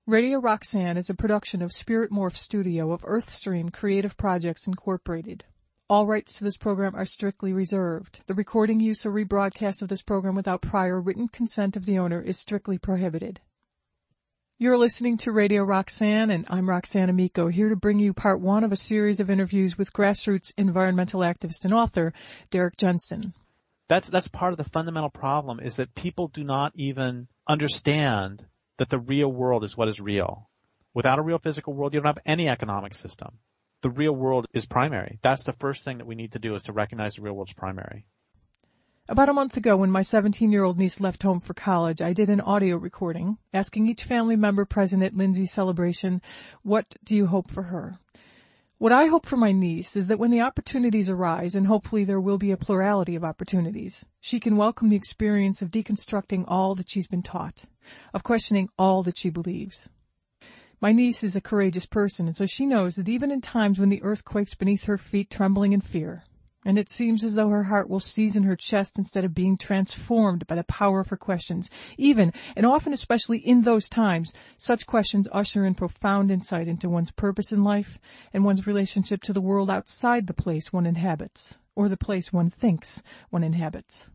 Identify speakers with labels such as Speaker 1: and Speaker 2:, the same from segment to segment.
Speaker 1: Radio Roxanne is a production of Spirit Morph Studio of Earthstream Creative Projects Incorporated. All rights to this program are strictly reserved. The recording, use, or rebroadcast of this program without prior written consent of the owner is strictly prohibited. You're listening to Radio Roxanne, and I'm Roxanne Amico, here to bring you part one of a series of interviews with grassroots environmental activist and author Derrick Jensen.
Speaker 2: That's part of the fundamental problem, is that people do not even understand that the real world is what is real. Without a real physical world, you don't have any economic system. The real world is primary. That's the first thing that we need to do, is to recognize the real world's primary.
Speaker 1: About a month ago, when my 17-year-old niece left home for college, I did an audio recording asking each family member present at Lindsay's celebration, what do you hope for her? What I hope for my niece is that when the opportunities arise, and hopefully there will be a plurality of opportunities, she can welcome the experience of deconstructing all that she's been taught, of questioning all that she believes. My niece is a courageous person, and so she knows that even in times when the earth quakes beneath her feet, trembling in fear, and it seems as though her heart will seize in her chest instead of being transformed by the power of her questions. Even, and often especially in those times, such questions usher in profound insight into one's purpose in life and one's relationship to the world outside the place one inhabits, or the place one thinks one inhabits.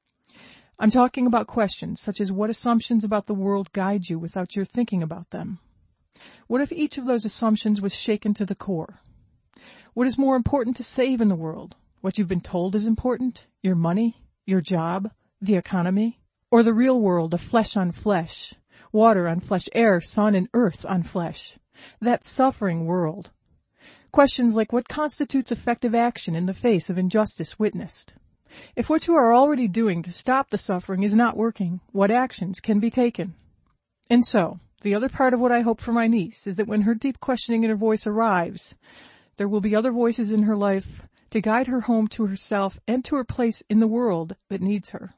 Speaker 1: I'm talking about questions such as what assumptions about the world guide you without your thinking about them? What if each of those assumptions was shaken to the core? What is more important to save in the world? What you've been told is important? Your money? Your job? The economy? Or the real world of flesh on flesh? Water on flesh, air, sun, and earth on flesh? That suffering world. Questions like what constitutes effective action in the face of injustice witnessed? If what you are already doing to stop the suffering is not working, what actions can be taken? And so, the other part of what I hope for my niece is that when her deep questioning inner voice arrives, there will be other voices in her life to guide her home to herself and to her place in the world that needs her.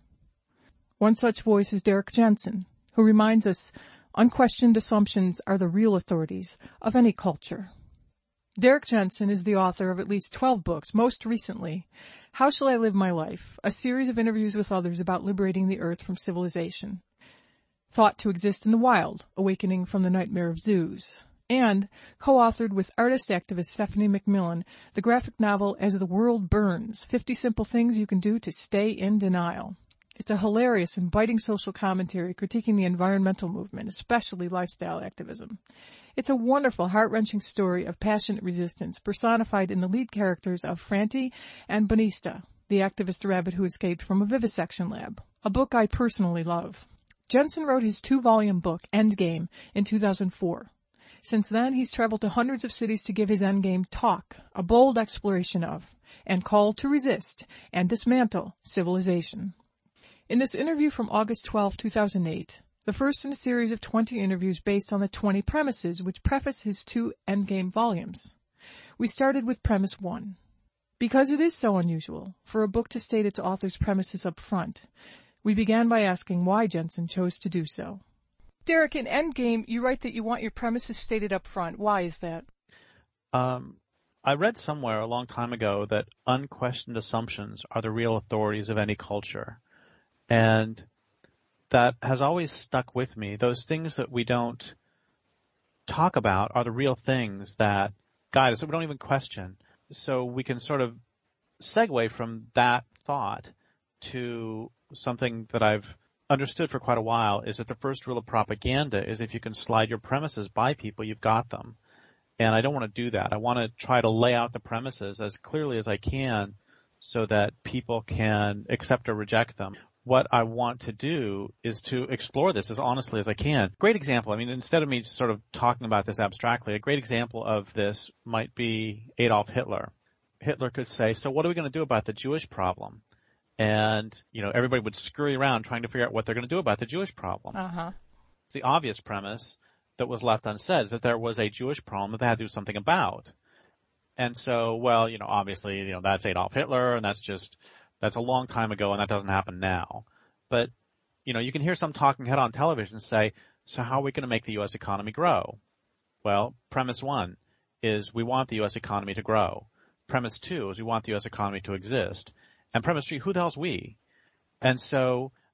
Speaker 1: One such voice is Derrick Jensen, who reminds us unquestioned assumptions are the real authorities of any culture. Derrick Jensen is the author of at least 12 books, most recently, How Shall I Live My Life?, a series of interviews with others about liberating the earth from civilization. Thought to Exist in the Wild, Awakening from the Nightmare of Zoos, and co-authored with artist-activist Stephanie McMillan, the graphic novel As the World Burns, 50 Simple Things You Can Do to Stay in Denial. It's a hilarious and biting social commentary critiquing the environmental movement, especially lifestyle activism. It's a wonderful, heart-wrenching story of passionate resistance, personified in the lead characters of Franti and Bonista, the activist rabbit who escaped from a vivisection lab, a book I personally love. Jensen wrote his 2-volume book, Endgame, in 2004. Since then, he's traveled to hundreds of cities to give his Endgame talk, a bold exploration of, and call to resist, and dismantle civilization. In this interview from August 12, 2008, the first in a series of 20 interviews based on the 20 premises which preface his 2 Endgame volumes, we started with premise 1. Because it is so unusual for a book to state its author's premises up front, we began by asking why Jensen chose to do so. Derrick, in Endgame, you write that you want your premises stated up front. Why is that?
Speaker 2: I read somewhere a long time ago that unquestioned assumptions are the real authorities of any culture. And that has always stuck with me. Those things that we don't talk about are the real things that guide us, that we don't even question. So we can sort of segue from that thought to something that I've understood for quite a while, is that the first rule of propaganda is if you can slide your premises by people, you've got them. And I don't want to do that. I want to try to lay out the premises as clearly as I can so that people can accept or reject them. What I want to do is to explore this as honestly as I can. Great example, instead of me sort of talking about this abstractly, a great example of this might be Adolf Hitler. Hitler could say, so what are we going to do about the Jewish problem? And, everybody would scurry around trying to figure out what they're going to do about the Jewish problem. The obvious premise that was left unsaid is that there was a Jewish problem that they had to do something about. And so, obviously, that's Adolf Hitler, and that's a long time ago, and that doesn't happen now. But, you can hear some talking head on television say, so how are we going to make the U.S. economy grow? Well, premise 1 is we want the U.S. economy to grow. Premise 2 is we want the U.S. economy to exist. And premise 3, who the hell's we? And so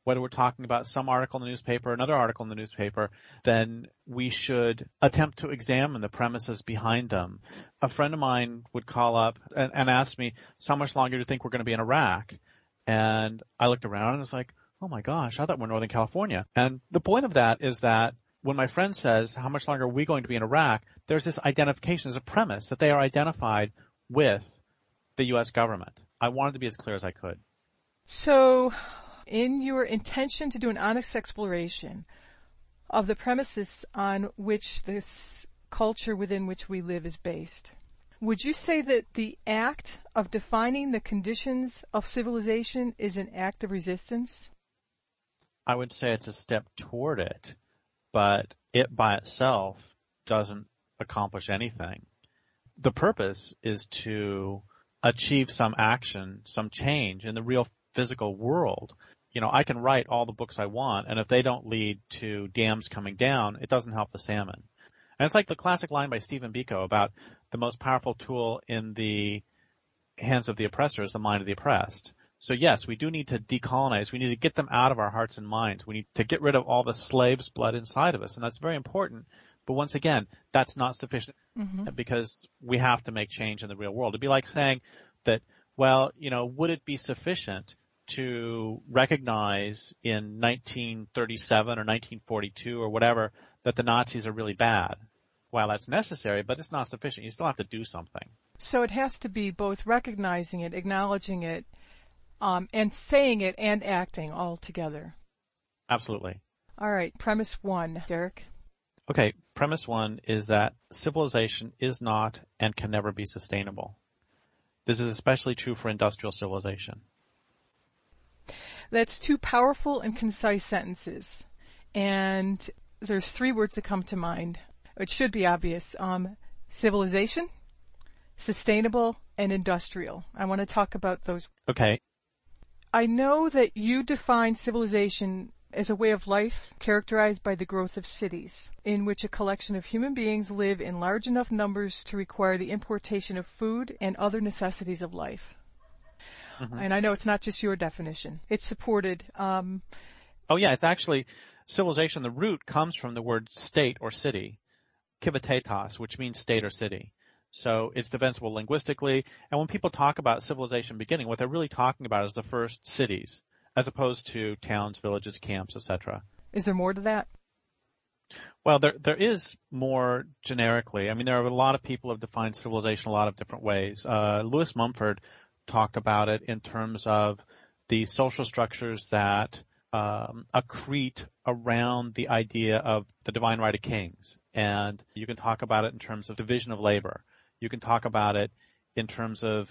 Speaker 2: whether we're talking about some article in the newspaper, another article in the newspaper, then we should attempt to examine the premises behind them. A friend of mine would call up and ask me, so how much longer do you think we're going to be in Iraq? And I looked around and was like, oh my gosh, I thought we're Northern California. And the point of that is that when my friend says, how much longer are we going to be in Iraq, there's this identification, there's a premise that they are identified with the U.S. government. I wanted to be as clear as I could.
Speaker 1: So, in your intention to do an honest exploration of the premises on which this culture within which we live is based, would you say that the act of defining the conditions of civilization is an act of resistance?
Speaker 2: I would say it's a step toward it, but it by itself doesn't accomplish anything. The purpose is to achieve some action, some change in the real physical world. You know, I can write all the books I want, and if they don't lead to dams coming down, it doesn't help the salmon. And it's like the classic line by Stephen Biko about the most powerful tool in the hands of the oppressor is the mind of the oppressed. So yes, we do need to decolonize. We need to get them out of our hearts and minds. We need to get rid of all the slave's blood inside of us, and that's very important. But once again, that's not sufficient because we have to make change in the real world. It'd be like saying that, well, you know, would it be sufficient to recognize in 1937 or 1942 or whatever that the Nazis are really bad? Well, that's necessary, but it's not sufficient. You still have to do something.
Speaker 1: So it has to be both recognizing it, acknowledging it, and saying it and acting all together.
Speaker 2: Absolutely.
Speaker 1: All right, premise one, Derek.
Speaker 2: Okay, premise one is that civilization is not and can never be sustainable. This is especially true for industrial civilization.
Speaker 1: That's two powerful and concise sentences. And there's three words that come to mind. It should be obvious. Civilization, sustainable, and industrial. I want to talk about those.
Speaker 2: Okay.
Speaker 1: I know that you define civilization as a way of life characterized by the growth of cities, in which a collection of human beings live in large enough numbers to require the importation of food and other necessities of life. And I know it's not just your definition. It's supported.
Speaker 2: Oh, yeah, it's actually civilization. The root comes from the word state or city, kibitetas, which means state or city. So it's defensible linguistically. And when people talk about civilization beginning, what they're really talking about is the first cities, as opposed to towns, villages, camps, etc.
Speaker 1: Is there more to that?
Speaker 2: Well, there is more generically. I mean, there are a lot of people who have defined civilization a lot of different ways. Lewis Mumford talked about it in terms of the social structures that accrete around the idea of the divine right of kings. And you can talk about it in terms of division of labor. You can talk about it in terms of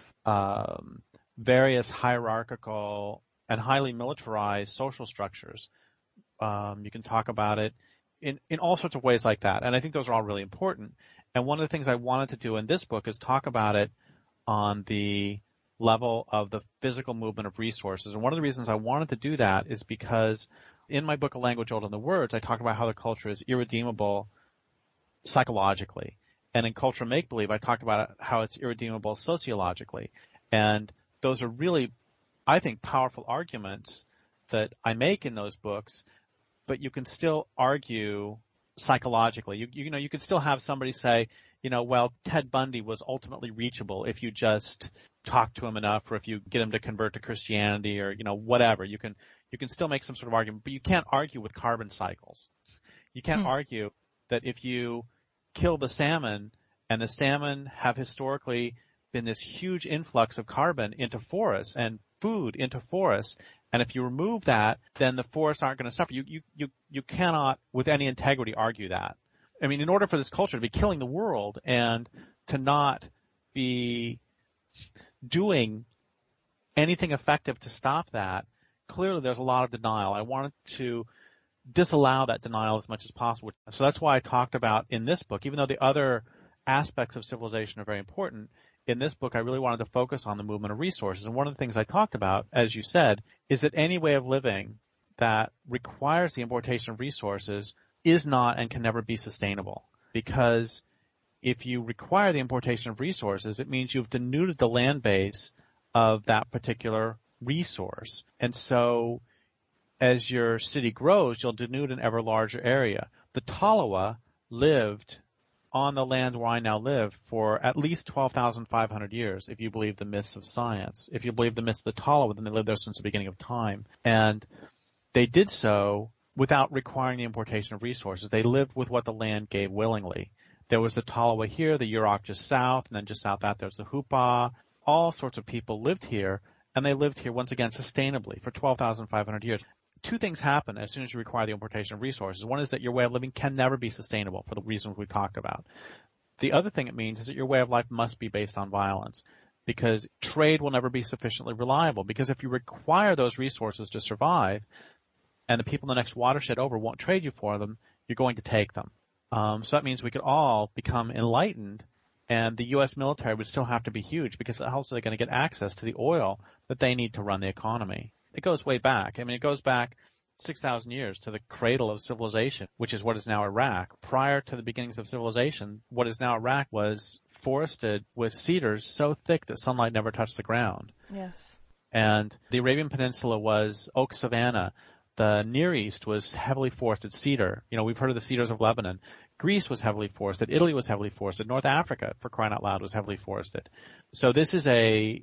Speaker 2: various hierarchical and highly militarized social structures. You can talk about it in all sorts of ways like that. And I think those are all really important. And one of the things I wanted to do in this book is talk about it on the level of the physical movement of resources. And one of the reasons I wanted to do that is because in my book, A Language Older Than Words, I talk about how the culture is irredeemable psychologically. And in Culture Make-Believe, I talked about how it's irredeemable sociologically. And those are really, I think, powerful arguments that I make in those books, but you can still argue psychologically. You can still have somebody say, well, Ted Bundy was ultimately reachable if you just talk to him enough, or if you get him to convert to Christianity, or whatever. You can still make some sort of argument, but you can't argue with carbon cycles. You can't argue that if you kill the salmon, and the salmon have historically been this huge influx of carbon into forests and food into forests, and if you remove that, then the forests aren't going to suffer. You cannot, with any integrity, argue that. I mean, in order for this culture to be killing the world and to not be doing anything effective to stop that, clearly there's a lot of denial. I wanted to disallow that denial as much as possible. So that's why I talked about in this book, even though the other aspects of civilization are very important, in this book I really wanted to focus on the movement of resources. And one of the things I talked about, as you said, is that any way of living that requires the importation of resources is not and can never be sustainable. Because if you require the importation of resources, it means you've denuded the land base of that particular resource. And so as your city grows, you'll denude an ever larger area. The Tolowa lived on the land where I now live for at least 12,500 years, if you believe the myths of science. If you believe the myths of the Tolowa, then they lived there since the beginning of time. And they did so without requiring the importation of resources. They lived with what the land gave willingly. There was the Tolowa here, the Yurok just south, and then just south that there's the Hupa. All sorts of people lived here, and they lived here, once again, sustainably for 12,500 years. Two things happen as soon as you require the importation of resources. One is that your way of living can never be sustainable for the reasons we've talked about. The other thing it means is that your way of life must be based on violence, because trade will never be sufficiently reliable. Because if you require those resources to survive, and the people in the next watershed over won't trade you for them, you're going to take them. So that means we could all become enlightened, and the U.S. military would still have to be huge, because how else are they going to get access to the oil that they need to run the economy? It goes way back. I mean, it goes back 6,000 years to the cradle of civilization, which is what is now Iraq. Prior to the beginnings of civilization, what is now Iraq was forested with cedars so thick that sunlight never touched the ground.
Speaker 1: Yes.
Speaker 2: And the Arabian Peninsula was oak savanna. The Near East was heavily forested cedar. You know, we've heard of the cedars of Lebanon. Greece was heavily forested. Italy was heavily forested. North Africa, for crying out loud, was heavily forested. So this is a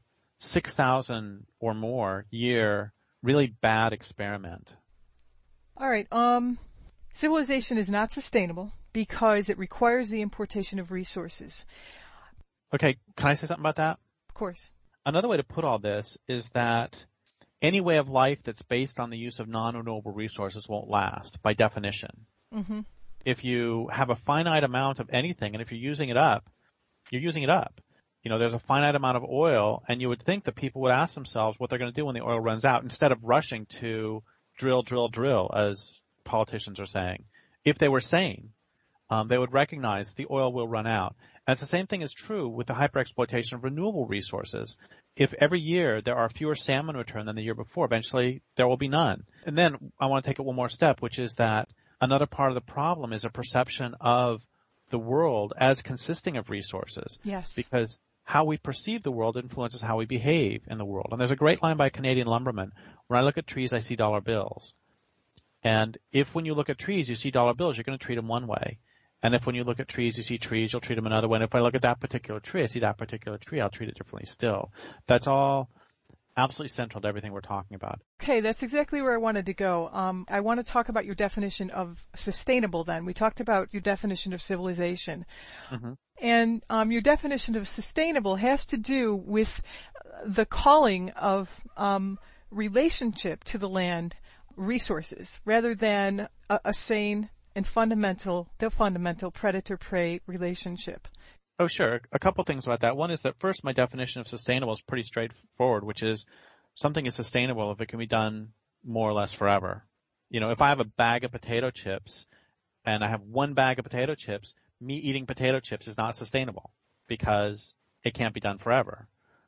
Speaker 2: 6,000 or more year really bad experiment.
Speaker 1: All right. Civilization is not sustainable because it requires the importation of resources.
Speaker 2: Okay, can I say something about that?
Speaker 1: Of course.
Speaker 2: Another way to put all this is that any way of life that's based on the use of non-renewable resources won't last, by definition.
Speaker 1: Mm-hmm.
Speaker 2: If you have a finite amount of anything, and if you're using it up, you're using it up. You know, there's a finite amount of oil, and you would think that people would ask themselves what they're going to do when the oil runs out, instead of rushing to drill, as politicians are saying. If they were sane, they would recognize that the oil will run out. And the same thing is true with the hyperexploitation of renewable resources. If every year there are fewer salmon returned than the year before, eventually there will be none. And then I want to take it one more step, which is that another part of the problem is a perception of the world as consisting of resources.
Speaker 1: Yes.
Speaker 2: Because how we perceive the world influences how we behave in the world. And there's a great line by a Canadian lumberman: when I look at trees, I see dollar bills. And if when you look at trees, you see dollar bills, you're going to treat them one way. And if when you look at trees, you see trees, you'll treat them another way. And if I look at that particular tree, I see that particular tree, I'll treat it differently still. That's all absolutely central to everything we're talking about.
Speaker 1: Okay, that's exactly where I wanted to go. I want to talk about your definition of sustainable then. We talked about your definition of civilization.
Speaker 2: Mm-hmm.
Speaker 1: And your definition of sustainable has to do with the calling of relationship to the land resources, rather than a sane and the fundamental predator-prey relationship.
Speaker 2: Oh, sure. A couple things about that. One is that first, my definition of sustainable is pretty straightforward, which is something is sustainable if it can be done more or less forever. You know, if I have a bag of potato chips and I have one bag of potato chips, me eating potato chips is not sustainable because it can't be done forever.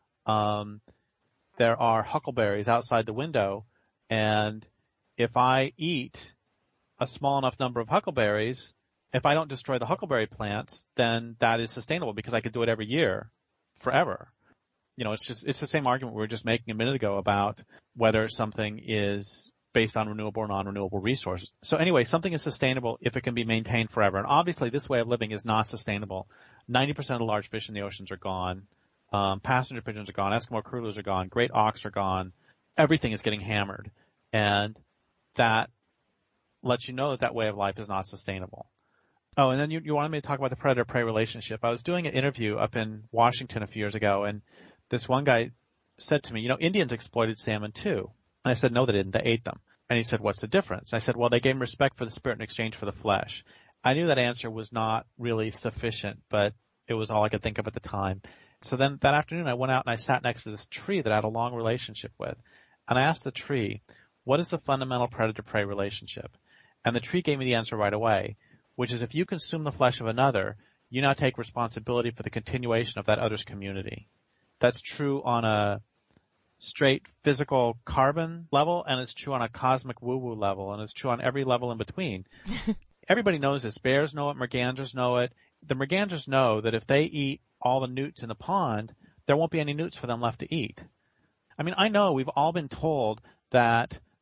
Speaker 2: There are huckleberries outside the window, and if I eat a small enough number of huckleberries, if I don't destroy the huckleberry plants, then that is sustainable because I could do it every year forever. You know, it's the same argument we were just making a minute ago about whether something is based on renewable or non-renewable resources. So anyway, something is sustainable if it can be maintained forever. And obviously this way of living is not sustainable. 90% of the large fish in the oceans are gone. Passenger pigeons are gone. Eskimo curlews are gone. Great auks are gone. Everything is getting hammered. And that lets you know that way of life is not sustainable. Oh, and then you wanted me to talk about the predator-prey relationship. I was doing an interview up in Washington a few years ago, and this one guy said to me, you know, Indians exploited salmon too. And I said, no, they didn't. They ate them. And he said, what's the difference? I said, well, they gave them respect for the spirit in exchange for the flesh. I knew that answer was not really sufficient, but it was all I could think of at the time. So then that afternoon I went out and I sat next to this tree that I had a long relationship with. And I asked the tree, what is the fundamental predator-prey relationship? And the tree gave me the answer right away, which is if you consume the flesh of another, you now take responsibility for the continuation of that other's community. That's true on a straight physical carbon level, and it's true on a cosmic woo-woo level, and it's true on every level in between. Everybody knows this. Bears know it. Merganders know it. The merganders know that if they eat all the newts in the pond, there won't be any newts for them left to eat. I mean, I know we've all been told that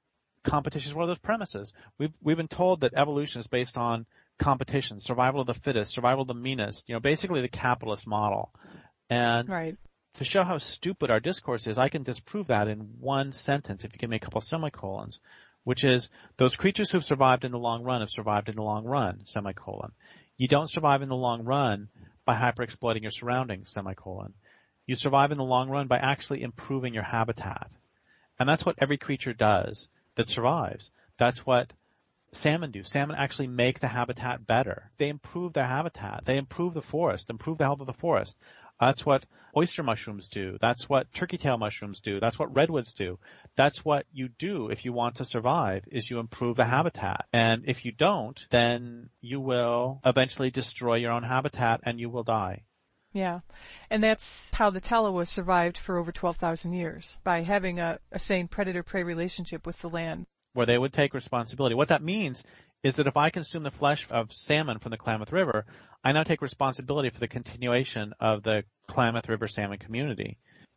Speaker 2: competition is one of those premises. We've been told that evolution is based on competition, survival of the fittest, survival of the meanest, basically the capitalist model. And
Speaker 1: right.
Speaker 2: To show how stupid our discourse is, I can disprove that in one sentence if you give me a couple of semicolons, which is, those creatures who've survived in the long run have survived in the long run, semicolon. You don't survive in the long run by hyper-exploiting your surroundings, semicolon. You survive in the long run by actually improving your habitat. And that's what every creature does that survives. That's what salmon do. Salmon actually make the habitat better. They improve their habitat. They improve the forest, improve the health of the forest. That's what oyster mushrooms do. That's what turkey tail mushrooms do. That's what redwoods do. That's what you do if you want to survive, is you improve the habitat. And if you don't, then you will eventually destroy your own habitat and you will die.
Speaker 1: Yeah. And that's how the Tallahouas survived for over 12,000 years, by having a sane predator-prey relationship with the land.
Speaker 2: Where they would take responsibility. What that means is that if I consume the flesh of salmon from the Klamath River, I now take responsibility for the continuation of the Klamath River salmon community.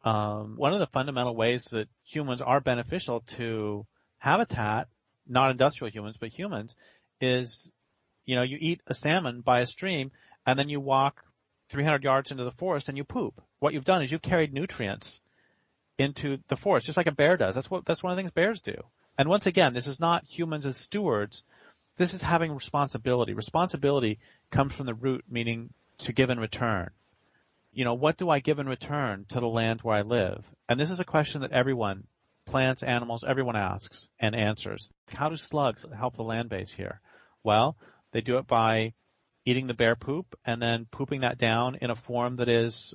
Speaker 2: One of the fundamental ways that humans are beneficial to habitat, not industrial humans, but humans, is, you eat a salmon by a stream and then you walk 300 yards into the forest and you poop. What you've done is you've carried nutrients into the forest, just like a bear does. That's one of the things bears do. And once again, this is not humans as stewards. This is having responsibility. Responsibility comes from the root, meaning to give in return. What do I give in return to the land where I live? And this is a question that everyone, plants, animals, everyone asks and answers. How do slugs help the land base here? Well, they do it by eating the bear poop and then pooping that down in a form that is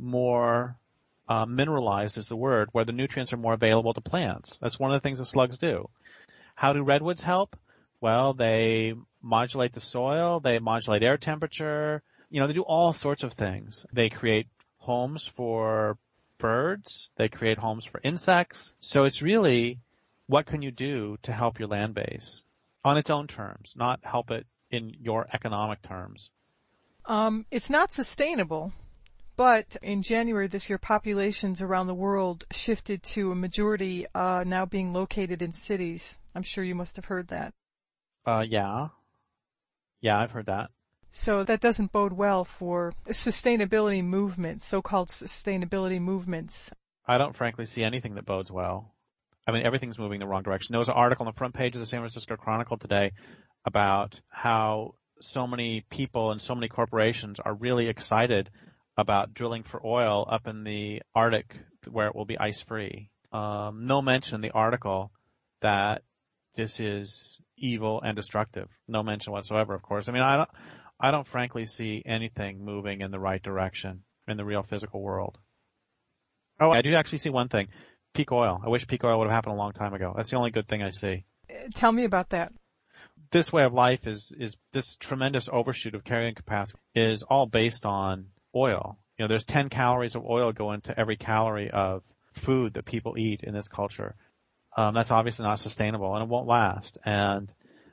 Speaker 2: more mineralized is the word, where the nutrients are more available to plants. That's one of the things that slugs do. How do redwoods help? Well, they modulate the soil, they modulate air temperature, they do all sorts of things. They create homes for birds, they create homes for insects. So it's really, what can you do to help your land base on its own terms, not help it in your economic terms?
Speaker 1: It's not sustainable. But in January this year, populations around the world shifted to a majority now being located in cities. I'm sure you must have heard that.
Speaker 2: Yeah, I've heard that.
Speaker 1: So that doesn't bode well for sustainability movements, so-called sustainability movements.
Speaker 2: I don't frankly see anything that bodes well. I mean, everything's moving in the wrong direction. There was an article on the front page of the San Francisco Chronicle today about how so many people and so many corporations are really excited about drilling for oil up in the Arctic where it will be ice-free. No mention in the article that this is evil and destructive. No mention whatsoever, of course. I mean, I don't frankly see anything moving in the right direction in the real physical world. Oh, I do actually see one thing. Peak oil. I wish peak oil would have happened a long time ago. That's the only good thing I see.
Speaker 1: Tell me about that.
Speaker 2: This way of life is this tremendous overshoot of carrying capacity is all based on oil. There's 10 calories of oil go into every calorie of food that people eat in this culture. That's obviously not sustainable and it won't last. And,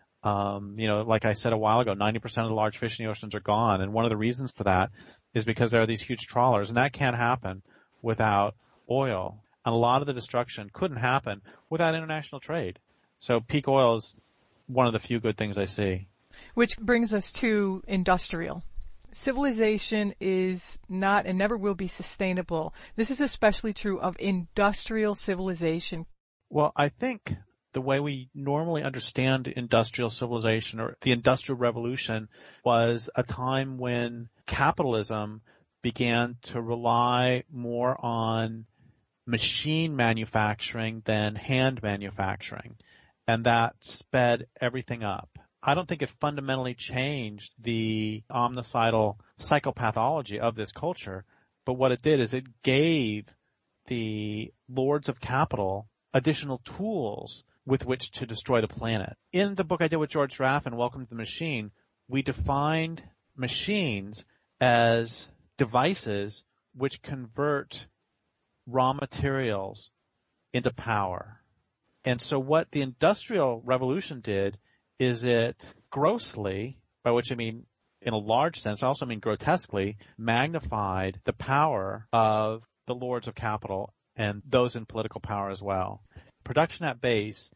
Speaker 2: like I said a while ago, 90% of the large fish in the oceans are gone. And one of the reasons for that is because there are these huge trawlers, and that can't happen without oil. And a lot of the destruction couldn't happen without international trade. So peak oil is one of the few good things I see.
Speaker 1: Which brings us to industrial. Civilization is not and never will be sustainable. This is especially true of industrial civilization.
Speaker 2: Well, I think the way we normally understand industrial civilization or the Industrial Revolution was a time when capitalism began to rely more on machine manufacturing than hand manufacturing, and that sped everything up. I don't think it fundamentally changed the omnicidal psychopathology of this culture, but what it did is it gave the lords of capital additional tools with which to destroy the planet. In the book I did with George Raffin, Welcome to the Machine, we defined machines as devices which convert raw materials into power. And so what the Industrial Revolution did is it grossly, by which I mean in a large sense, I also mean grotesquely, magnified the power of the lords of capital and those in political power as well. Production at base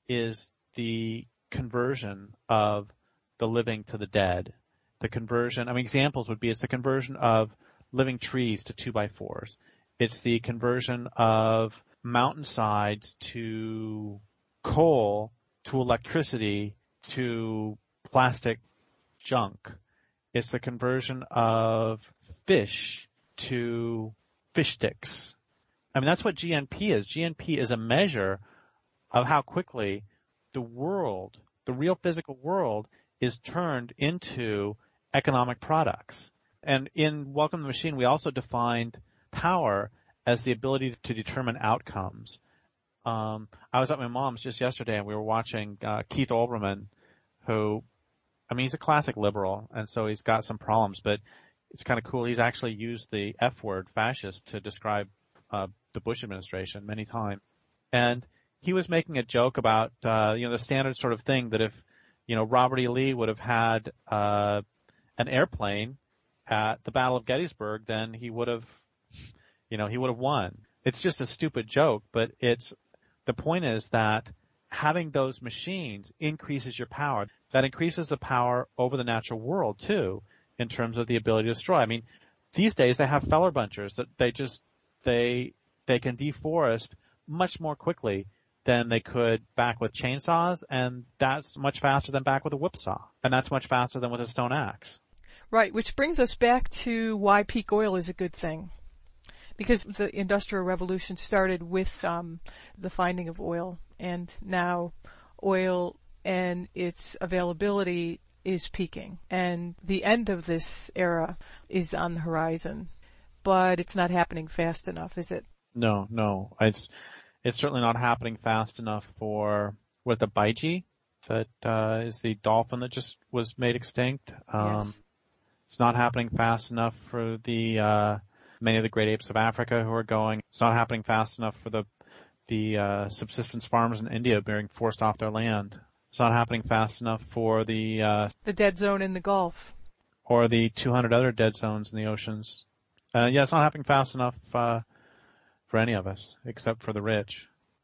Speaker 2: is the conversion of the living to the dead. The conversion, examples would be it's the conversion of living trees to 2x4s. It's the conversion of mountainsides to coal, to electricity, to plastic junk. It's the conversion of fish to fish sticks. That's what GNP is. GNP is a measure of how quickly the world, the real physical world, is turned into economic products. And in Welcome to the Machine, we also defined power as the ability to determine outcomes. I was at my mom's just yesterday, and we were watching Keith Olbermann, who, he's a classic liberal, and so he's got some problems, but it's kind of cool. He's actually used the F word, fascist, to describe the Bush administration many times. And he was making a joke about, the standard sort of thing that if, Robert E. Lee would have had an airplane at the Battle of Gettysburg, then he would have won. It's just a stupid joke, but the point is that having those machines increases your power. That increases the power over the natural world too, in terms of the ability to destroy. These days they have feller bunchers that they can deforest much more quickly than they could back with chainsaws, and that's much faster than back with a whipsaw, and that's much faster than with a stone axe.
Speaker 1: Right, which brings us back to why peak oil is a good thing. Because the Industrial Revolution started with the finding of oil, and now oil and its availability is peaking. And the end of this era is on the horizon. But it's not happening fast enough, is it?
Speaker 2: No. It's certainly not happening fast enough for the Baiji, that is the dolphin that just was made extinct.
Speaker 1: Yes.
Speaker 2: It's not happening fast enough for the many of the great apes of Africa who are going. It's not happening fast enough for the subsistence farmers in India being forced off their land. It's not happening fast enough for the
Speaker 1: dead zone in the Gulf,
Speaker 2: or the 200 other dead zones in the oceans. It's not happening fast enough for any of us, except for the rich.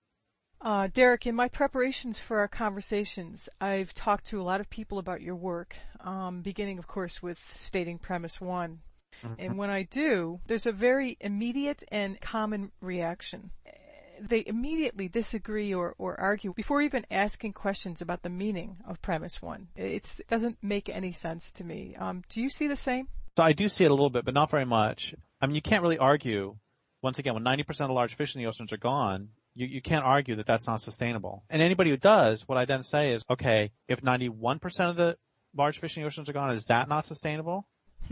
Speaker 1: Derek, in my preparations for our conversations, I've talked to a lot of people about your work, beginning, of course, with stating premise one. Mm-hmm. And when I do, there's a very immediate and common reaction. They immediately disagree or argue before even asking questions about the meaning of premise one. It doesn't make any sense to me. Do you see the same?
Speaker 2: So I do see it a little bit, but not very much. You can't really argue. Once again, when 90% of the large fish in the oceans are gone, you can't argue that that's not sustainable. And anybody who does, what I then say is, okay, if 91% of the large fish in the oceans are gone, is that not sustainable?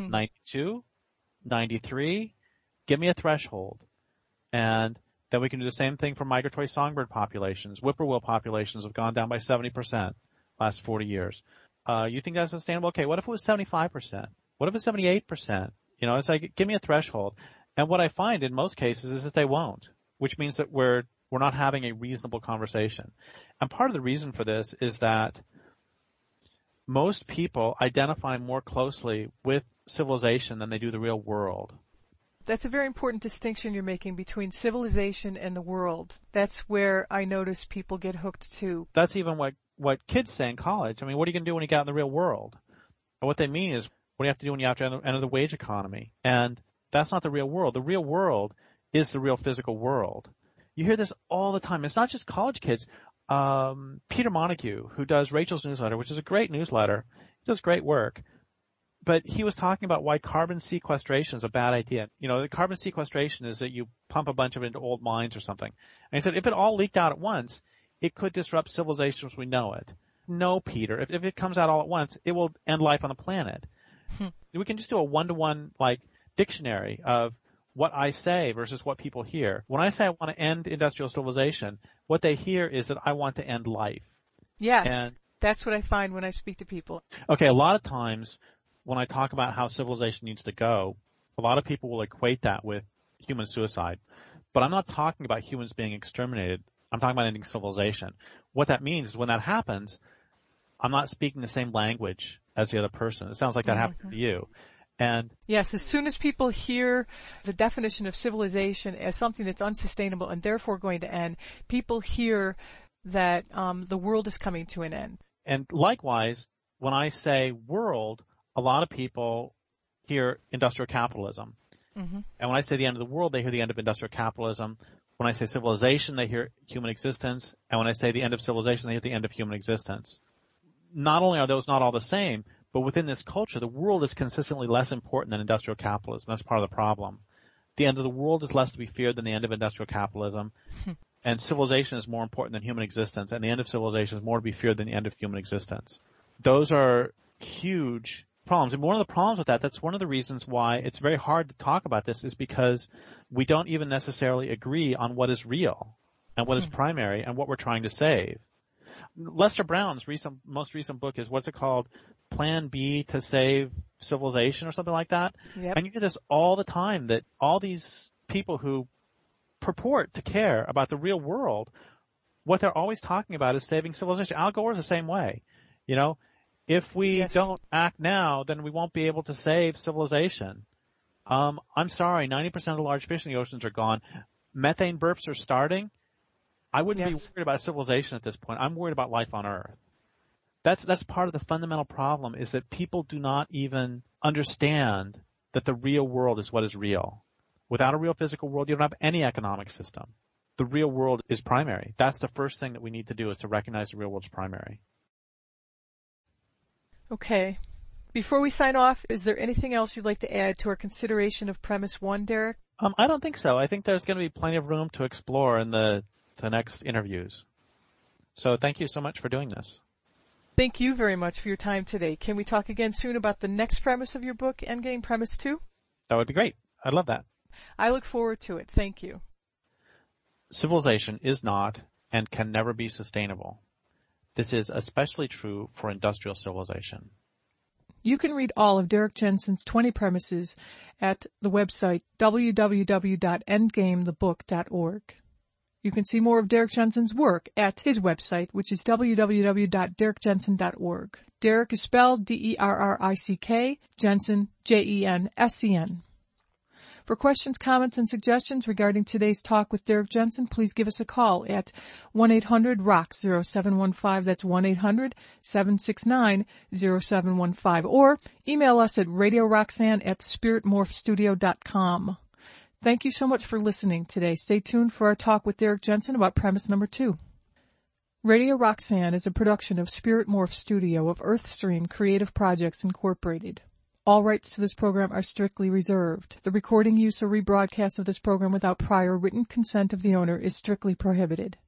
Speaker 2: 92? 93? Give me a threshold. And then we can do the same thing for migratory songbird populations. Whippoorwill populations have gone down by 70% last 40 years. You think that's sustainable? Okay, what if it was 75%? What if it's 78%? It's like, give me a threshold. And what I find in most cases is that they won't, which means that we're not having a reasonable conversation. And part of the reason for this is that most people identify more closely with civilization than they do the real world.
Speaker 1: That's a very important distinction you're making between civilization and the world. That's where I notice people get hooked too.
Speaker 2: That's even what kids say in college. What are you going to do when you get out in the real world? And what they mean is, what do you have to do when you have to enter the wage economy? And that's not the real world. The real world is the real physical world. You hear this all the time. It's not just college kids. Peter Montague, who does Rachel's newsletter, which is a great newsletter, he does great work. But he was talking about why carbon sequestration is a bad idea. The carbon sequestration is that you pump a bunch of it into old mines or something. And he said if it all leaked out at once, it could disrupt civilization as we know it. No, Peter. If it comes out all at once, it will end life on the planet. We can just do a one-to-one dictionary of what I say versus what people hear. When I say I want to end industrial civilization, what they hear is that I want to end life.
Speaker 1: Yes, and that's what I find when I speak to people.
Speaker 2: Okay, a lot of times when I talk about how civilization needs to go, a lot of people will equate that with human suicide. But I'm not talking about humans being exterminated. I'm talking about ending civilization. What that means is when that happens, I'm not speaking the same language as the other person. It sounds like that happens to you. And
Speaker 1: yes, as soon as people hear the definition of civilization as something that's unsustainable and therefore going to end, people hear that the world is coming to an end.
Speaker 2: And likewise, when I say world, a lot of people hear industrial capitalism. Mm-hmm. And when I say the end of the world, they hear the end of industrial capitalism. When I say civilization, they hear human existence. And when I say the end of civilization, they hear the end of human existence. Not only are those not all the same, but within this culture, the world is consistently less important than industrial capitalism. That's part of the problem. The end of the world is less to be feared than the end of industrial capitalism. And civilization is more important than human existence. And the end of civilization is more to be feared than the end of human existence. Those are huge problems. And one of the problems with that's one of the reasons why it's very hard to talk about this, is because we don't even necessarily agree on what is real and what is primary and what we're trying to save. Lester Brown's most recent book is, what's it called? Plan B to Save Civilization or something like that. Yep. And you hear this all the time, that all these people who purport to care about the real world, what they're always talking about is saving civilization. Al Gore's the same way. You know, if we don't act now, then we won't be able to save civilization. I'm sorry, 90% of the large fish in the oceans are gone. Methane burps are starting. I wouldn't be worried about civilization at this point. I'm worried about life on Earth. That's part of the fundamental problem, is that people do not even understand that the real world is what is real. Without a real physical world, you don't have any economic system. The real world is primary. That's the first thing that we need to do, is to recognize the real world is primary.
Speaker 1: Okay. Before we sign off, is there anything else you'd like to add to our consideration of premise 1, Derek?
Speaker 2: I don't think so. I think there's going to be plenty of room to explore in the next interviews. So thank you so much for doing this.
Speaker 1: Thank you very much for your time today. Can we talk again soon about the next premise of your book, Endgame Premise 2?
Speaker 2: That would be great. I'd love that.
Speaker 1: I look forward to it. Thank you.
Speaker 2: Civilization is not and can never be sustainable. This is especially true for industrial civilization.
Speaker 1: You can read all of Derrick Jensen's 20 premises at the website www.endgamethebook.org. You can see more of Derrick Jensen's work at his website, which is www.derrickjensen.org. Derrick is spelled D-E-R-R-I-C-K, Jensen, J-E-N-S-E-N. For questions, comments, and suggestions regarding today's talk with Derrick Jensen, please give us a call at 1-800-ROCK-0715. That's 1-800-769-0715. Or email us at radioroxanne@spiritmorphstudio.com. Thank you so much for listening today. Stay tuned for our talk with Derrick Jensen about premise number 2. Radio Roxanne is a production of Spirit Morph Studio of Earthstream Creative Projects Incorporated. All rights to this program are strictly reserved. The recording, use, or rebroadcast of this program without prior written consent of the owner is strictly prohibited.